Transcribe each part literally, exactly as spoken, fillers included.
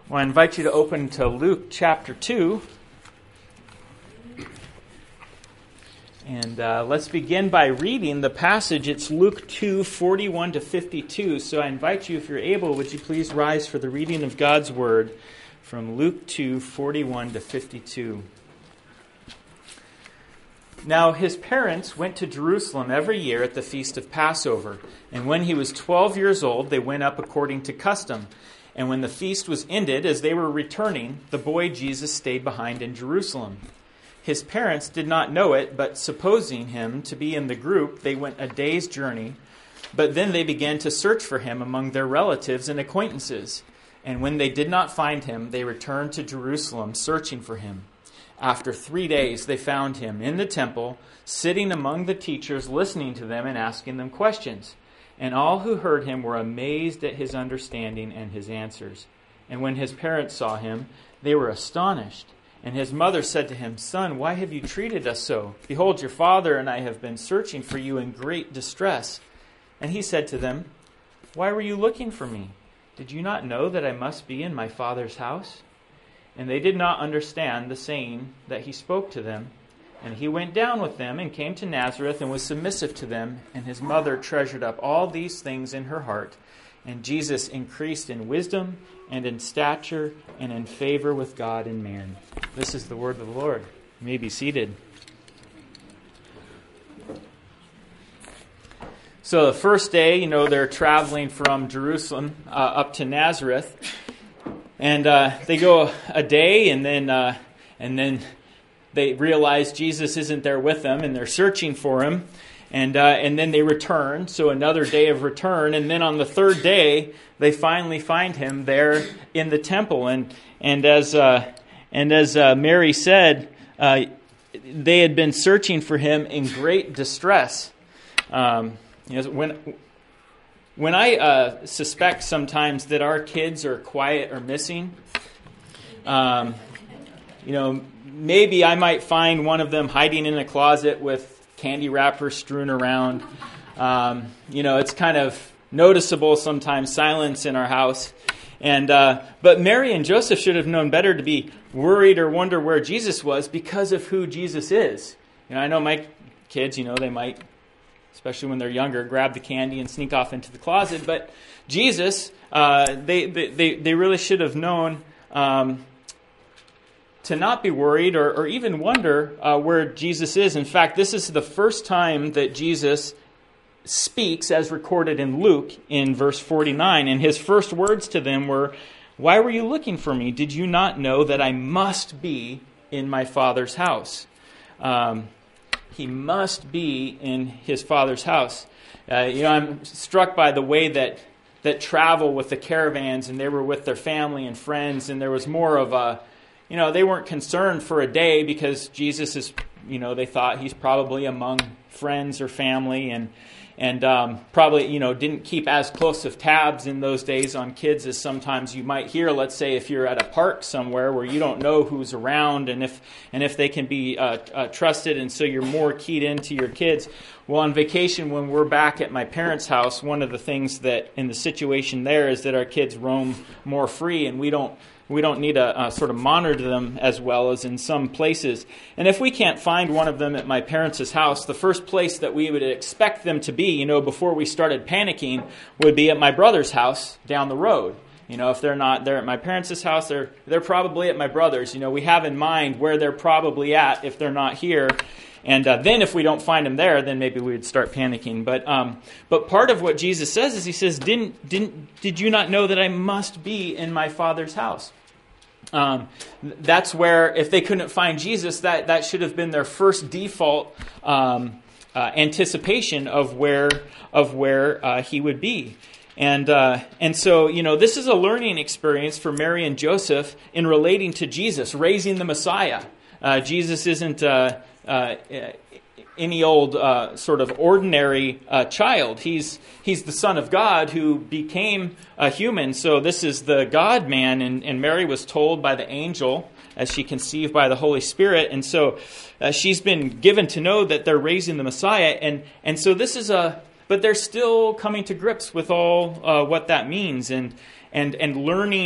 Well, I invite you to open to Luke chapter two. And uh, let's begin by reading the passage. It's Luke two, forty-one to fifty-two. So I invite you, if you're able, would you please rise for the reading of God's Word from Luke two, forty-one to fifty-two. Now his parents went to Jerusalem every year at the feast of Passover. And when he was twelve years old, they went up according to custom. And when the feast was ended, as they were returning, the boy Jesus stayed behind in Jerusalem. His parents did not know it, but supposing him to be in the group, they went a day's journey. But then they began to search for him among their relatives and acquaintances. And when they did not find him, they returned to Jerusalem, searching for him. After three days, they found him in the temple, sitting among the teachers, listening to them and asking them questions. And all who heard him were amazed at his understanding and his answers. And when his parents saw him, they were astonished. And his mother said to him, "Son, why have you treated us so? Behold, your father and I have been searching for you in great distress." And he said to them, "Why were you looking for me? Did you not know that I must be in my father's house?" And they did not understand the saying that he spoke to them. And he went down with them and came to Nazareth and was submissive to them. And his mother treasured up all these things in her heart. And Jesus increased in wisdom and in stature and in favor with God and man. This is the word of the Lord. You may be seated. So the first day, you know, they're traveling from Jerusalem uh, up to Nazareth. And uh, they go a day, and then uh, and then they realize Jesus isn't there with them, and they're searching for him. And uh, and then they return, so another day of return. And then on the third day, they finally find him there in the temple. And and as uh, and as uh, Mary said, uh, they had been searching for him in great distress. Um, you know, when. When I uh, suspect sometimes that our kids are quiet or missing, um, you know, maybe I might find one of them hiding in a closet with candy wrappers strewn around. Um, you know, it's kind of noticeable sometimes, silence in our house. And uh, but Mary and Joseph should have known better to be worried or wonder where Jesus was because of who Jesus is. You know, I know my kids, you know, they might, especially when they're younger, grab the candy and sneak off into the closet. But Jesus, uh, they, they they really should have known um, to not be worried or, or even wonder uh, where Jesus is. In fact, this is the first time that Jesus speaks, as recorded in Luke in verse forty-nine. And his first words to them were, "Why were you looking for me? Did you not know that I must be in my Father's house?" Um He must be in his Father's house. Uh, you know, I'm struck by the way that that travel with the caravans, and they were with their family and friends, and there was more of a, you know, they weren't concerned for a day because Jesus is, you know, they thought he's probably among friends or family, and and um, probably, you know, didn't keep as close of tabs in those days on kids as sometimes you might hear. Let's say if you're at a park somewhere where you don't know who's around and if and if they can be uh, uh, trusted, and so you're more keyed into your kids. Well, on vacation, when we're back at my parents' house, one of the things that in the situation there is that our kids roam more free, and we don't we don't need to uh, sort of monitor them as well as in some places. And if we can't find one of them at my parents' house, the first place that we would expect them to be, you know, before we started panicking, would be at my brother's house down the road. You know, if they're not there at my parents' house, they're they're probably at my brother's. You know, we have in mind where they're probably at if they're not here. And uh, then if we don't find them there, then maybe we would start panicking. But um, but part of what Jesus says is he says, didn't didn't did you not know that I must be in my Father's house? Um, that's where, if they couldn't find Jesus, that, that should have been their first default um, uh, anticipation of where of where uh, he would be. And uh, and so, you know, this is a learning experience for Mary and Joseph in relating to Jesus, raising the Messiah. Uh, Jesus isn't uh, uh, any old uh, sort of ordinary uh, child. He's he's the Son of God who became a human. So this is the God-man, and, and Mary was told by the angel as she conceived by the Holy Spirit. And so uh, she's been given to know that they're raising the Messiah. And, and so this is a... But they're still coming to grips with all uh, what that means and and and learning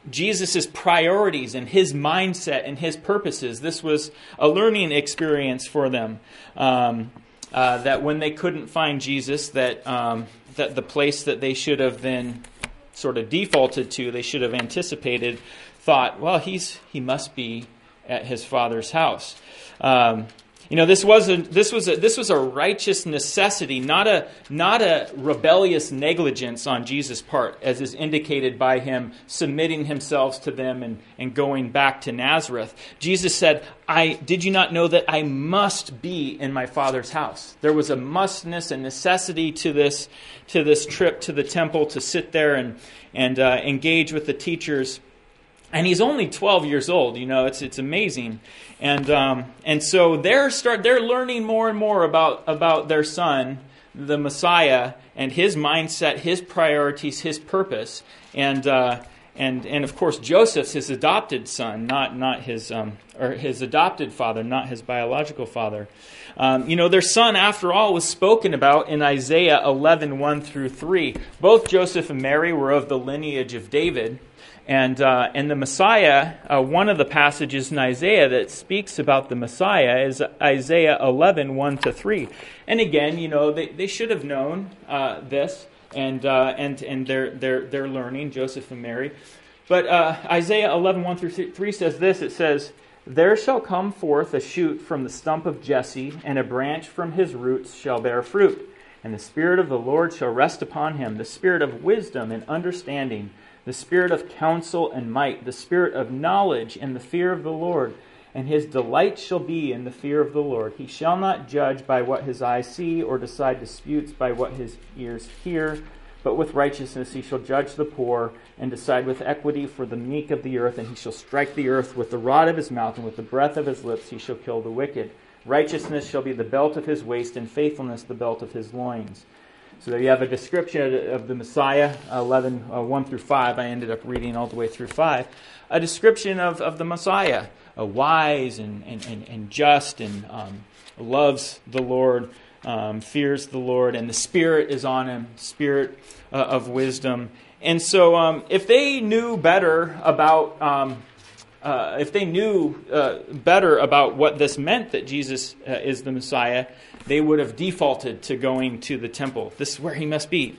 Jesus' priorities and his mindset and his purposes. This was a learning experience for them. Um, uh, that when they couldn't find Jesus, that um, that the place that they should have been sort of defaulted to, they should have anticipated, thought, well, he's he must be at his Father's house. Um, You know, this was a this was a this was a righteous necessity, not a not a rebellious negligence on Jesus' part, as is indicated by him submitting himself to them and, and going back to Nazareth. Jesus said, "I did you not know that I must be in my Father's house?" There was a mustness and necessity to this to this trip to the temple to sit there and and uh, engage with the teachers. And he's only twelve years old. You know, it's it's amazing. And um, and so they're start they're learning more and more about about their son, the Messiah, and his mindset, his priorities, his purpose, and uh, and and of course Joseph's his adopted son, not not his um, or his adopted father, not his biological father. Um, you know, their son, after all, was spoken about in Isaiah eleven, one through three. Both Joseph and Mary were of the lineage of David. And uh, and the Messiah, uh, one of the passages in Isaiah that speaks about the Messiah is Isaiah eleven, one to three. And again, you know, they, they should have known uh, this, and uh, and and they're they're they're learning, Joseph and Mary. But uh, Isaiah eleven, one through three says this. It says, "There shall come forth a shoot from the stump of Jesse, and a branch from his roots shall bear fruit. And the Spirit of the Lord shall rest upon him, the Spirit of wisdom and understanding, the Spirit of counsel and might, the Spirit of knowledge and the fear of the Lord. And his delight shall be in the fear of the Lord. He shall not judge by what his eyes see, or decide disputes by what his ears hear. But with righteousness he shall judge the poor, and decide with equity for the meek of the earth. And he shall strike the earth with the rod of his mouth, and with the breath of his lips he shall kill the wicked. Righteousness shall be the belt of his waist, and faithfulness the belt of his loins." So there you have a description of the Messiah, eleven, uh, one through five. I ended up reading all the way through five. A description of, of the Messiah, a wise and, and, and, and just, and um, loves the Lord, um, fears the Lord, and the Spirit is on him, Spirit uh, of wisdom. And so um, if they knew better about... Um, Uh, if they knew uh, better about what this meant, that Jesus uh, is the Messiah, they would have defaulted to going to the temple. This is where he must be,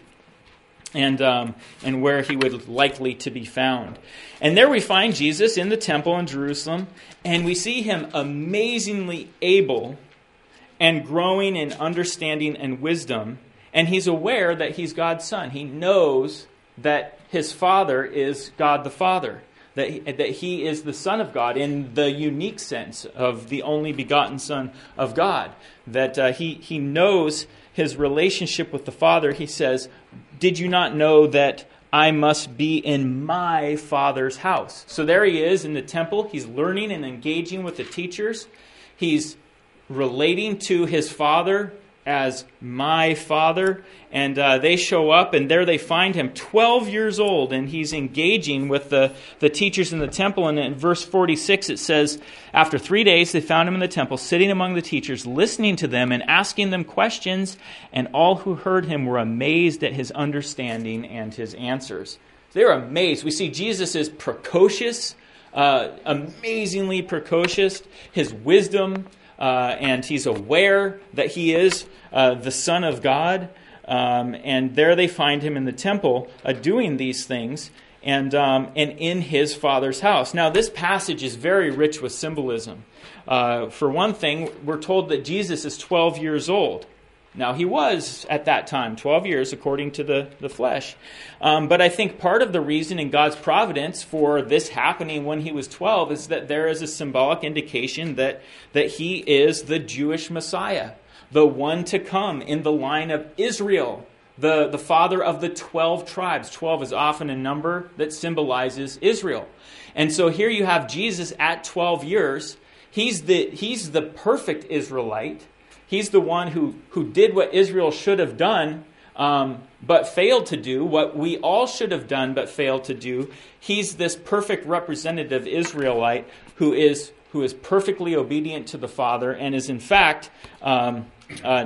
and um, and where he would likely to be found. And there we find Jesus in the temple in Jerusalem, and we see him amazingly able and growing in understanding and wisdom, and he's aware that he's God's son. He knows that his Father is God the Father. That he, that he is the Son of God in the unique sense of the only begotten Son of God. That uh, he, he knows his relationship with the Father. He says, "Did you not know that I must be in my Father's house?" So there he is in the temple. He's learning and engaging with the teachers. He's relating to his Father as my Father, and uh, they show up, and there they find him, twelve years old, and he's engaging with the, the teachers in the temple. And in verse forty-six it says, "After three days they found him in the temple, sitting among the teachers, listening to them and asking them questions, and all who heard him were amazed at his understanding and his answers." They're amazed. We see Jesus is precocious, uh, amazingly precocious, his wisdom, Uh, and he's aware that he is uh, the Son of God. Um, and there they find him in the temple uh, doing these things, and um, and in his Father's house. Now, this passage is very rich with symbolism. Uh, for one thing, we're told that Jesus is twelve years old. Now, he was, at that time, twelve years, according to the, the flesh. Um, but I think part of the reason in God's providence for this happening when he was twelve is that there is a symbolic indication that, that he is the Jewish Messiah, the one to come in the line of Israel, the, the father of the twelve tribes. twelve is often a number that symbolizes Israel. And so here you have Jesus at twelve years. He's the, he's the perfect Israelite. He's the one who, who did what Israel should have done, um, but failed to do, what we all should have done but failed to do. He's this perfect representative Israelite who is who is perfectly obedient to the Father and is in fact um, uh,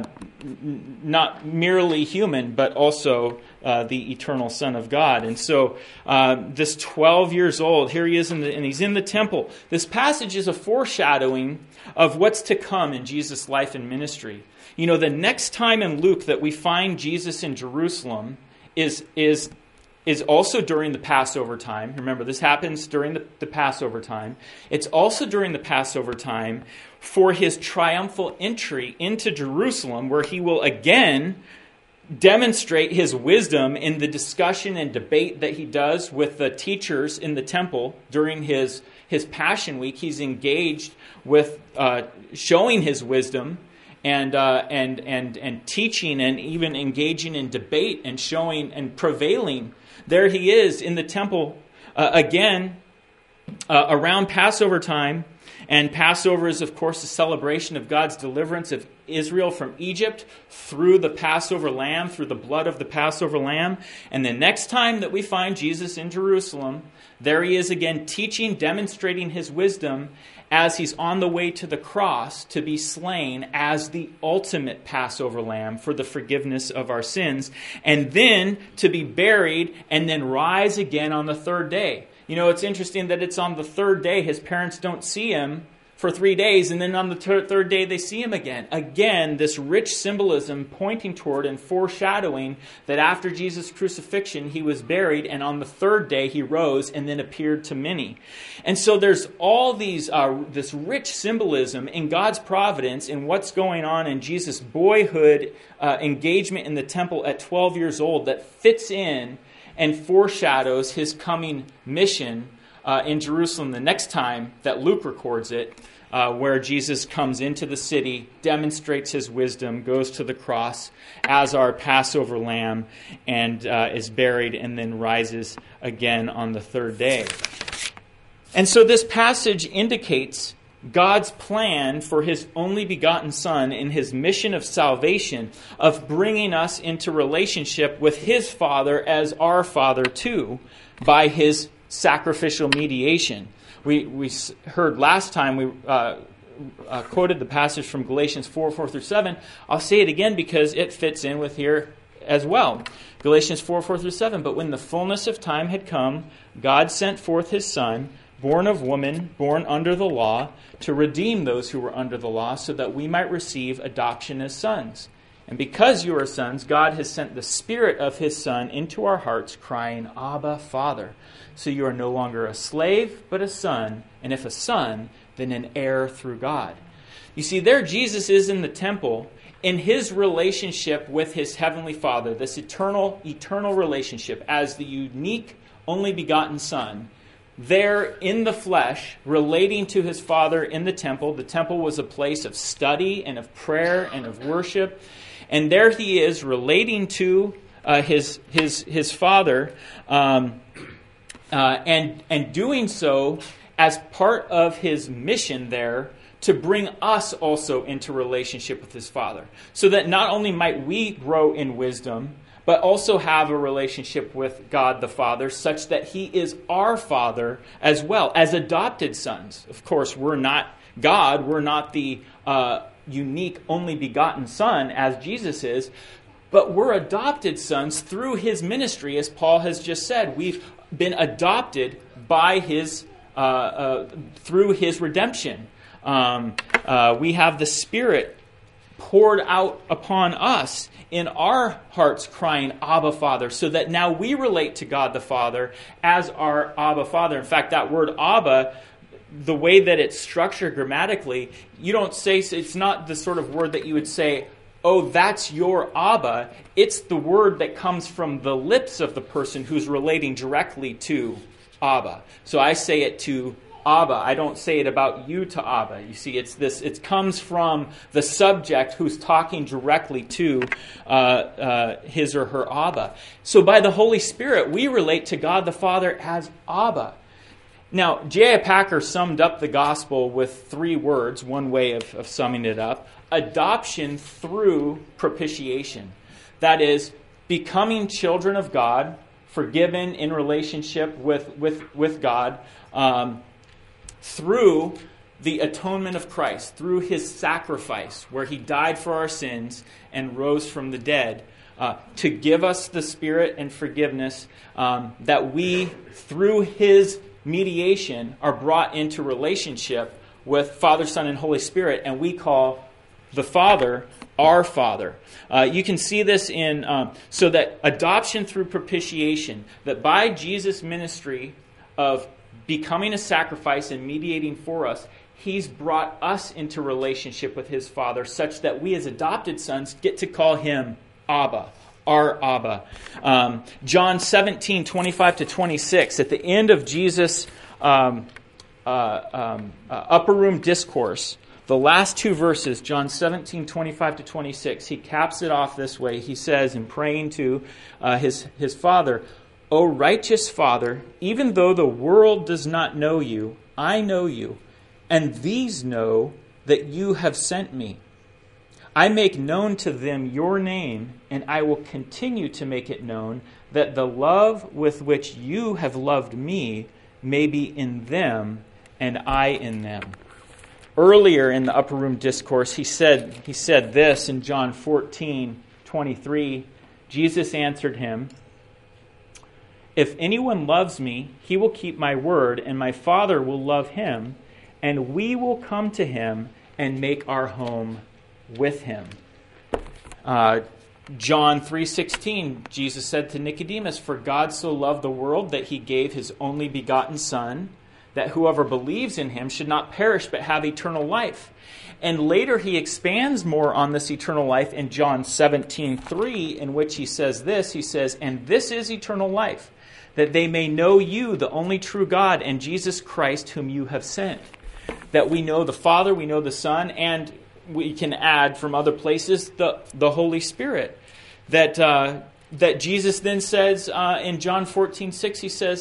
n- not merely human, but also uh, the eternal Son of God. And so uh, this twelve years old, here he is, in the, and he's in the temple. This passage is a foreshadowing of what's to come in Jesus' life and ministry. You know, the next time in Luke that we find Jesus in Jerusalem is is is also during the Passover time. Remember, this happens during the, the Passover time. It's also during the Passover time for his triumphal entry into Jerusalem, where he will again demonstrate his wisdom in the discussion and debate that he does with the teachers in the temple during his, his Passion Week. He's engaged with uh, showing his wisdom and uh, and and and teaching and even engaging in debate and showing and prevailing. There he is in the temple uh, again uh, around Passover time. And Passover is, of course, a celebration of God's deliverance of Israel from Egypt through the Passover lamb, through the blood of the Passover lamb. And the next time that we find Jesus in Jerusalem, there he is again teaching, demonstrating his wisdom as he's on the way to the cross to be slain as the ultimate Passover lamb for the forgiveness of our sins, and then to be buried and then rise again on the third day. You know, it's interesting that it's on the third day. His parents don't see him for three days, and then on the ter- third day they see him again. Again, this rich symbolism pointing toward and foreshadowing that after Jesus' crucifixion, he was buried, and on the third day he rose and then appeared to many. And so there's all these uh, this rich symbolism in God's providence in what's going on in Jesus' boyhood uh, engagement in the temple at twelve years old that fits in and foreshadows his coming mission uh, in Jerusalem the next time that Luke records it, uh, where Jesus comes into the city, demonstrates his wisdom, goes to the cross as our Passover lamb, and uh, is buried and then rises again on the third day. And so this passage indicates God's plan for his only begotten Son in his mission of salvation, of bringing us into relationship with his Father as our Father too, by his sacrificial mediation. We we heard last time, we uh, uh, quoted the passage from Galatians four, four through seven. I'll say it again because it fits in with here as well. Galatians four, four through seven. But when the fullness of time had come, God sent forth his Son, born of woman, born under the law, to redeem those who were under the law, so that we might receive adoption as sons. And because you are sons, God has sent the Spirit of his Son into our hearts, crying, Abba, Father. So you are no longer a slave, but a son, and if a son, then an heir through God. You see, there Jesus is in the temple, in his relationship with his heavenly Father, this eternal, eternal relationship as the unique, only begotten Son, there in the flesh, relating to his Father in the temple. The temple was a place of study and of prayer and of worship. And there he is relating to uh, his his his Father, um, uh, and and doing so as part of his mission there to bring us also into relationship with his Father, so that not only might we grow in wisdom, but also have a relationship with God the Father, such that he is our Father as well, as adopted sons. Of course, we're not God, we're not the uh, unique, only begotten Son, as Jesus is, but we're adopted sons through his ministry, as Paul has just said. We've been adopted by his, uh, uh, through his redemption. Um, uh, we have the Spirit poured out upon us in our hearts, crying, Abba, Father, so that now we relate to God the Father as our Abba, Father. In fact, that word Abba, the way that it's structured grammatically, you don't say, it's not the sort of word that you would say, oh, that's your Abba. It's the word that comes from the lips of the person who's relating directly to Abba. So I say it to Abba. I don't say it about you to Abba. You see, it's this. It comes from the subject who's talking directly to uh, uh, his or her Abba. So by the Holy Spirit, we relate to God the Father as Abba. Now, J I Packer summed up the gospel with three words, one way of, of summing it up. Adoption through propitiation. That is, becoming children of God, forgiven in relationship with, with, with God, um, through the atonement of Christ, through his sacrifice, where he died for our sins and rose from the dead, uh, to give us the Spirit and forgiveness, um, that we, through his mediation, are brought into relationship with Father, Son, and Holy Spirit, and we call the Father our Father. Uh, you can see this in, um, so that adoption through propitiation, that by Jesus' ministry of becoming a sacrifice and mediating for us, he's brought us into relationship with his Father, such that we as adopted sons get to call him Abba, our Abba. Um, John seventeen, twenty-five to twenty-six, at the end of Jesus' um, uh, um, uh, upper room discourse, the last two verses, John seventeen, twenty-five to twenty-six, he caps it off this way. He says, in praying to uh, his, his Father, O righteous Father, even though the world does not know you, I know you, and these know that you have sent me. I make known to them your name, and I will continue to make it known, that the love with which you have loved me may be in them, and I in them. Earlier in the upper room discourse, he said, he said this in John fourteen, twenty-three. Jesus answered him, If anyone loves me, he will keep my word, and my Father will love him, and we will come to him and make our home with him. Uh, John three sixteen, Jesus said to Nicodemus, For God so loved the world that he gave his only begotten Son, that whoever believes in him should not perish but have eternal life. And later he expands more on this eternal life in John seventeen three, in which he says this, he says, And this is eternal life, that they may know you, the only true God, and Jesus Christ, whom you have sent. That we know the Father, we know the Son, and we can add from other places the, the Holy Spirit. That uh, that Jesus then says uh, in John fourteen six, he says,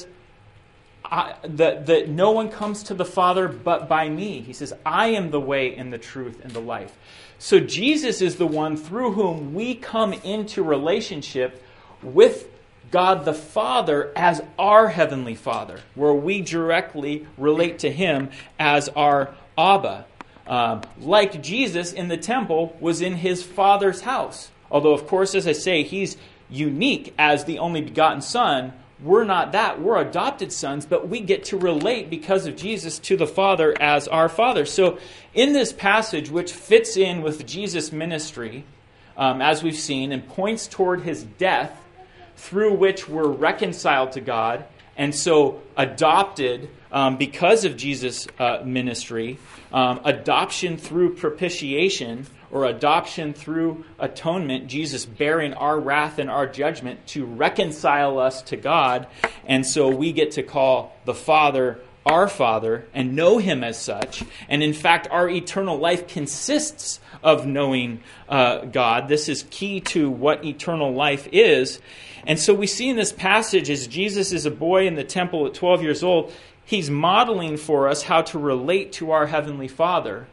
I, that, that no one comes to the Father but by me. He says, I am the way and the truth and the life. So Jesus is the one through whom we come into relationship with God the Father as our Heavenly Father, where we directly relate to him as our Abba. Uh, like Jesus in the temple was in his Father's house. Although, of course, as I say, he's unique as the only begotten Son. We're not that. We're adopted sons, but we get to relate because of Jesus to the Father as our Father. So in this passage, which fits in with Jesus' ministry, um, as we've seen, and points toward his death, through which we're reconciled to God, and so adopted um, because of Jesus' uh, ministry, um, adoption through propitiation, or adoption through atonement, Jesus bearing our wrath and our judgment to reconcile us to God, and so we get to call the Father our Father and know him as such. And in fact, our eternal life consists of knowing uh, God. This is key to what eternal life is. And so we see in this passage, as Jesus is a boy in the temple at twelve years old, he's modeling for us how to relate to our Heavenly Father,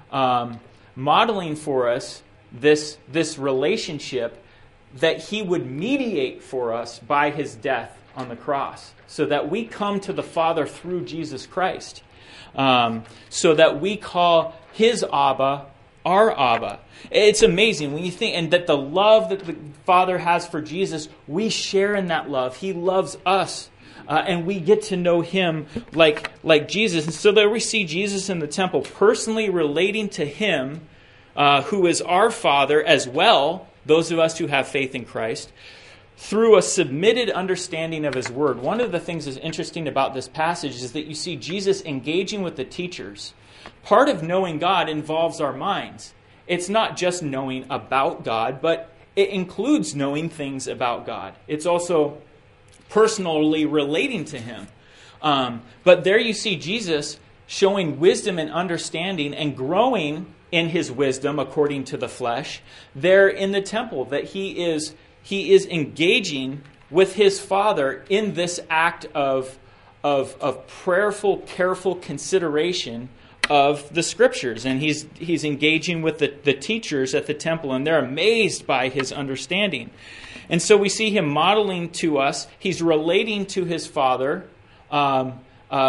um, modeling for us this, this relationship that he would mediate for us by his death on the cross, so that we come to the Father through Jesus Christ, um, so that we call his Abba our Abba. It's amazing when you think, and that the love that the Father has for Jesus, we share in that love. He loves us, uh, and we get to know him like, like Jesus. And so there we see Jesus in the temple personally relating to him, uh, who is our Father as well, those of us who have faith in Christ, through a submitted understanding of his word. One of the things that's interesting about this passage is that you see Jesus engaging with the teachers. Part of knowing God involves our minds. It's not just knowing about God, but it includes knowing things about God. It's also personally relating to him. Um, but there you see Jesus showing wisdom and understanding and growing in his wisdom according to the flesh there in the temple, that he is he is engaging with his Father in this act of, of, of prayerful, careful consideration of the Scriptures. And he's he's engaging with the, the teachers at the temple, and they're amazed by his understanding. And so we see him modeling to us. He's relating to his Father um, uh,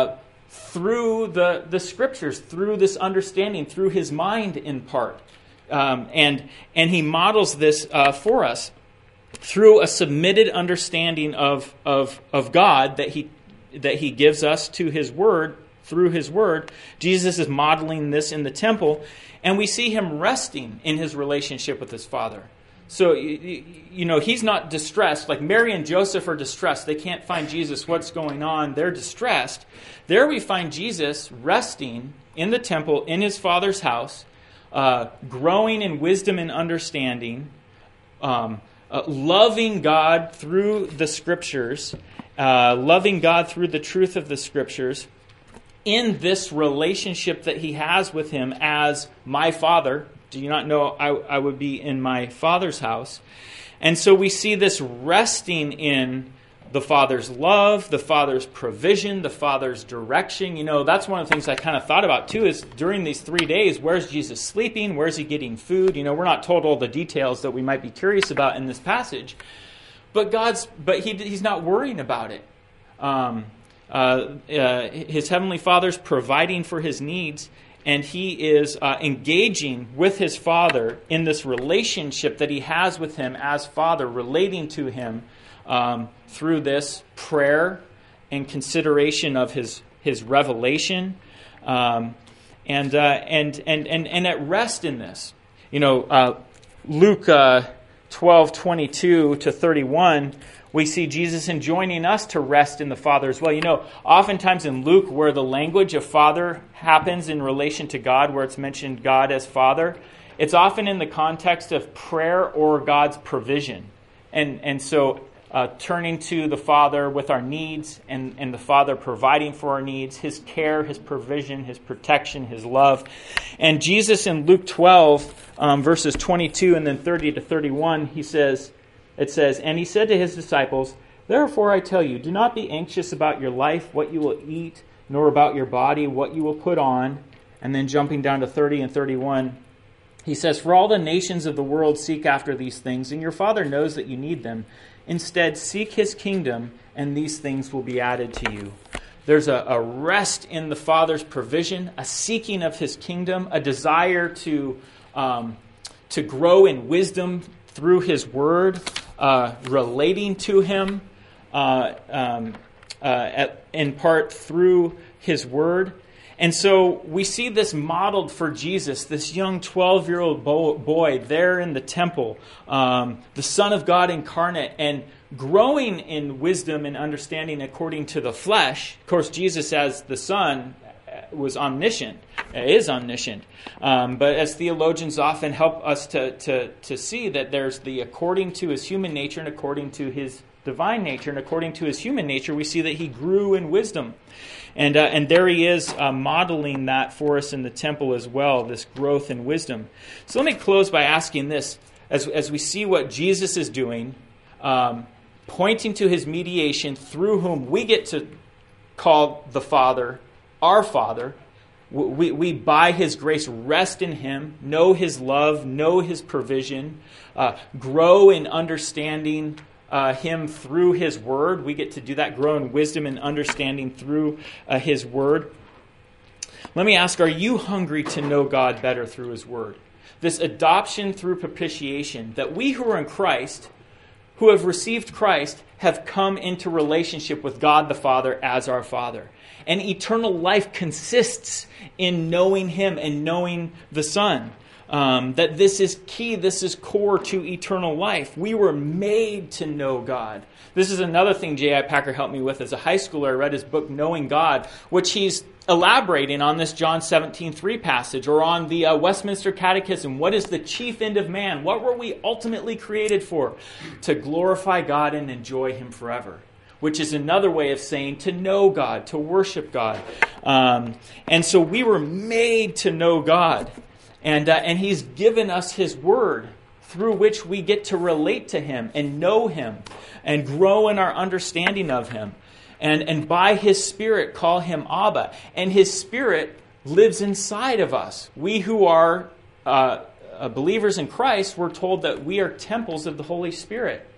through the, the Scriptures, through this understanding, through his mind in part. Um, and, and he models this uh, for us through a submitted understanding of, of, of God that he, that he gives us to his word, through his word. Jesus is modeling this in the temple, and we see him resting in his relationship with his Father. So, you know, he's not distressed. Like Mary and Joseph are distressed. They can't find Jesus. What's going on? They're distressed. There we find Jesus resting in the temple, in his Father's house, uh, growing in wisdom and understanding, um, uh, loving God through the Scriptures, uh, loving God through the truth of the Scriptures, in this relationship that he has with him as my Father. Do you not know I, I would be in my Father's house? And so we see this resting in the Father's love, the Father's provision, the Father's direction. You know, that's one of the things I kind of thought about too, is during these three days, where's Jesus sleeping? Where's he getting food? You know, we're not told all the details that we might be curious about in this passage. But God's, but he, he's not worrying about it. Um, uh, uh, his Heavenly Father's providing for his needs, and he is uh, engaging with his Father in this relationship that he has with him as Father, relating to him um, through this prayer and consideration of his his revelation, um, and, uh, and and and and at rest in this. You know, uh, Luke uh, twelve twenty-two to thirty-one. We see Jesus enjoining us to rest in the Father as well. You know, oftentimes in Luke, where the language of Father happens in relation to God, where it's mentioned God as Father, it's often in the context of prayer or God's provision. And and so uh, turning to the Father with our needs, and, and the Father providing for our needs, his care, his provision, his protection, his love. And Jesus in Luke twelve, um, verses twenty-two and then thirty to thirty-one, he says, It says, and he said to his disciples, therefore I tell you, do not be anxious about your life, what you will eat, nor about your body, what you will put on. And then jumping down to thirty and thirty-one, he says, for all the nations of the world seek after these things, and your Father knows that you need them. Instead, seek his kingdom, and these things will be added to you. There's a, a rest in the Father's provision, a seeking of his kingdom, a desire to, um, to grow in wisdom through his word, uh, relating to him uh, um, uh, at, in part through his word. And so we see this modeled for Jesus, this young twelve-year-old bo- boy there in the temple, um, the Son of God incarnate, and growing in wisdom and understanding according to the flesh. Of course, Jesus as the Son was omniscient, is omniscient. Um, but as theologians often help us to, to, to see that there's the according to his human nature and according to his divine nature. And according to his human nature, we see that he grew in wisdom. And uh, and there he is uh, modeling that for us in the temple as well, this growth in wisdom. So let me close by asking this. As, as we see what Jesus is doing, um, pointing to his mediation through whom we get to call the Father our Father. We, we, by his grace, rest in him, know his love, know his provision, uh, grow in understanding uh, him through his word. We get to do that, grow in wisdom and understanding through uh, his word. Let me ask, are you hungry to know God better through his word? This adoption through propitiation, that we who are in Christ, who have received Christ, have come into relationship with God the Father as our Father. And eternal life consists in knowing him and knowing the Son. Um, that this is key, this is core to eternal life. We were made to know God. This is another thing J I. Packer helped me with as a high schooler. I read his book, Knowing God, which he's elaborating on this John seventeen three passage, or on the uh, Westminster Catechism. What is the chief end of man? What were we ultimately created for? To glorify God and enjoy him forever. Which is another way of saying to know God, to worship God. Um, and so we were made to know God. And, uh, and he's given us his word through which we get to relate to him and know him and grow in our understanding of him. And, and by his Spirit call him Abba. And his Spirit lives inside of us. We who are uh, uh, believers in Christ, we're told that we are temples of the Holy Spirit.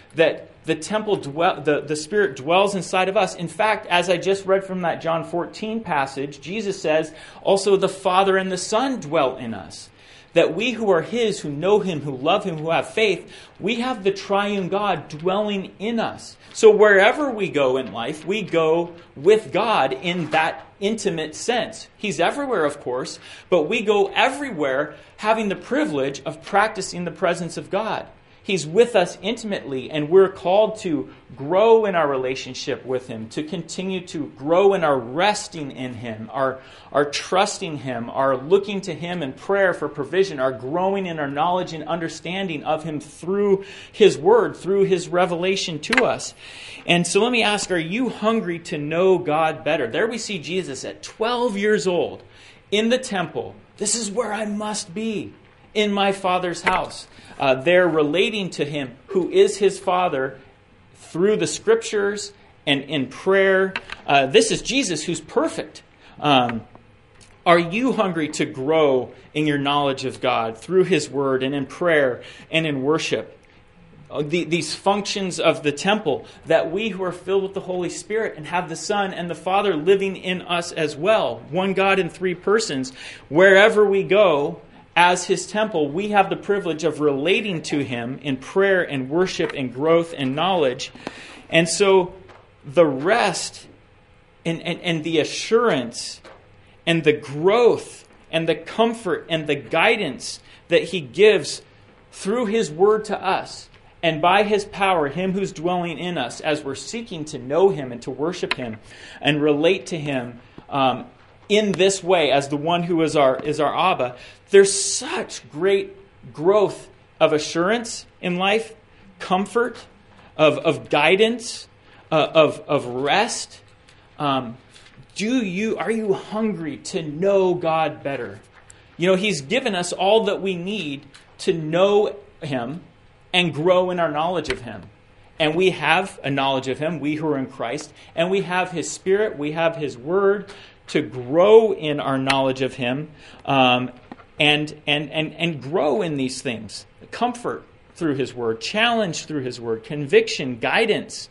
that the temple, dwell, the, the Spirit dwells inside of us. In fact, as I just read from that John fourteen passage, Jesus says, also the Father and the Son dwell in us. That we who are His, who know Him, who love Him, who have faith, we have the triune God dwelling in us. So wherever we go in life, we go with God in that intimate sense. He's everywhere, of course, but we go everywhere having the privilege of practicing the presence of God. He's with us intimately, and we're called to grow in our relationship with Him, to continue to grow in our resting in Him, our, our trusting Him, our looking to Him in prayer for provision, our growing in our knowledge and understanding of Him through His Word, through His revelation to us. And so let me ask, are you hungry to know God better? There we see Jesus at twelve years old in the temple. This is where I must be, in my Father's house. Uh, they're relating to Him who is His Father through the Scriptures and in prayer. Uh, this is Jesus who's perfect. Um, are you hungry to grow in your knowledge of God through His Word and in prayer and in worship? Uh, the, these functions of the temple, that we who are filled with the Holy Spirit and have the Son and the Father living in us as well, one God in three persons, wherever we go, as His temple, we have the privilege of relating to Him in prayer and worship and growth and knowledge. And so the rest and, and, and the assurance and the growth and the comfort and the guidance that He gives through His Word to us and by His power, Him who's dwelling in us, as we're seeking to know Him and to worship Him and relate to Him um, in this way as the one who is our is our Abba, there's such great growth of assurance in life, comfort, of, of guidance, uh, of, of rest. Um, do you are you hungry to know God better? You know, He's given us all that we need to know Him and grow in our knowledge of Him. And we have a knowledge of Him, we who are in Christ, and we have His Spirit, we have His Word to grow in our knowledge of Him um, and, and, and, and grow in these things. Comfort through His Word, challenge through His Word, conviction, guidance,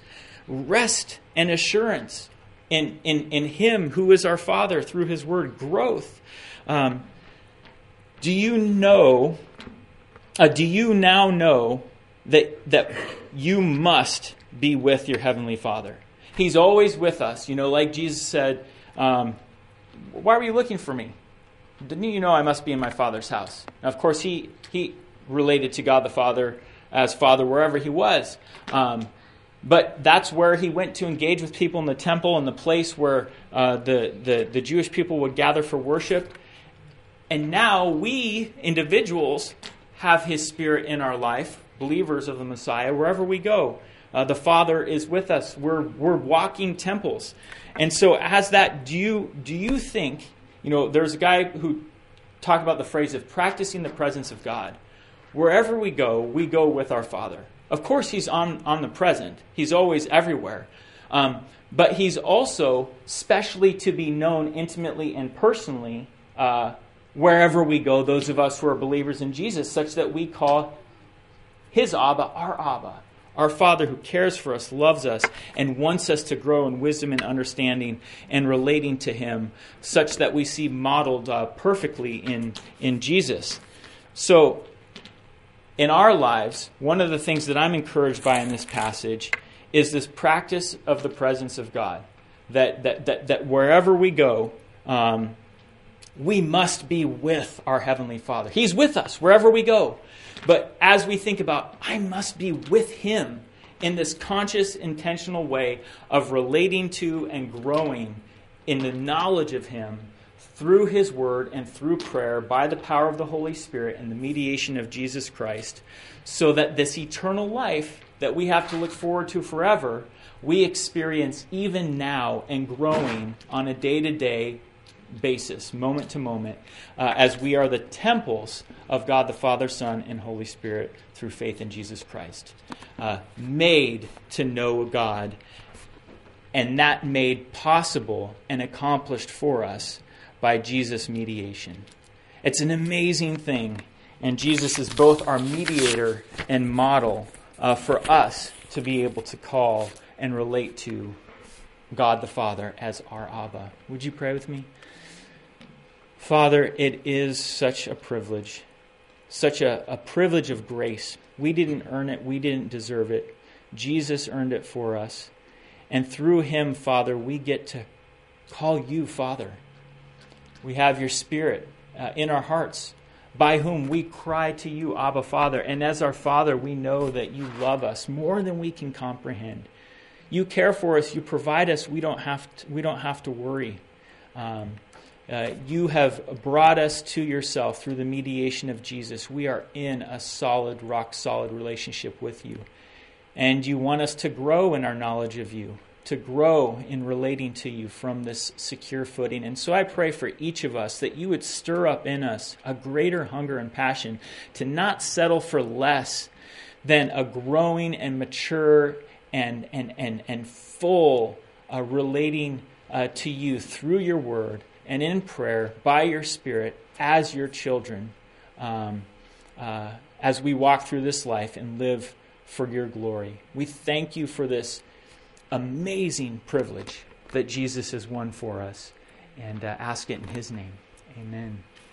rest and assurance in, in, in Him who is our Father through His Word, growth. Um, do you know, uh, do you now know that that you must be with your Heavenly Father? He's always with us. You know, like Jesus said, um, why were you looking for me? Didn't you know I must be in my Father's house? Now, of course, he he related to God the Father as Father wherever He was. Um, but that's where He went to engage with people in the temple, and the place where uh, the, the, the Jewish people would gather for worship. And now we, individuals, have His Spirit in our life, believers of the Messiah, wherever we go. Uh, the Father is with us. We're we're walking temples. And so as that, do you do you think, you know, there's a guy who talked about the phrase of practicing the presence of God. Wherever we go, we go with our Father. Of course, He's on, on the present. He's always everywhere. Um, but He's also specially to be known intimately and personally uh, wherever we go, those of us who are believers in Jesus, such that we call His Abba our Abba. Our Father who cares for us, loves us, and wants us to grow in wisdom and understanding and relating to Him, such that we see modeled uh, perfectly in, in Jesus. So, in our lives, one of the things that I'm encouraged by in this passage is this practice of the presence of God. That that that, that wherever we go, um, we must be with our Heavenly Father. He's with us wherever we go. But as we think about, I must be with Him in this conscious, intentional way of relating to and growing in the knowledge of Him through His Word and through prayer by the power of the Holy Spirit and the mediation of Jesus Christ, so that this eternal life that we have to look forward to forever, we experience even now and growing on a day-to-day basis, moment to moment, uh, as we are the temples of God the Father, Son, and Holy Spirit through faith in Jesus Christ. Uh, made to know God, and that made possible and accomplished for us by Jesus' mediation. It's an amazing thing, and Jesus is both our mediator and model uh, for us to be able to call and relate to God the Father as our Abba. Would you pray with me? Father, it is such a privilege, such a, a privilege of grace. We didn't earn it. We didn't deserve it. Jesus earned it for us. And through him, Father, we get to call you Father. We have your Spirit uh, in our hearts, by whom we cry to you, Abba, Father. And as our Father, we know that you love us more than we can comprehend. You care for us. You provide us. We don't have to, we don't have to worry. Um, uh, you have brought us to yourself through the mediation of Jesus. We are in a solid, rock-solid relationship with you. And you want us to grow in our knowledge of you, to grow in relating to you from this secure footing. And so I pray for each of us that you would stir up in us a greater hunger and passion to not settle for less than a growing and mature and and and, and full uh, relating uh, to you through your word and in prayer by your Spirit as your children um, uh, as we walk through this life and live for your glory. We thank you for this amazing privilege that Jesus has won for us, and uh, ask it in his name. Amen.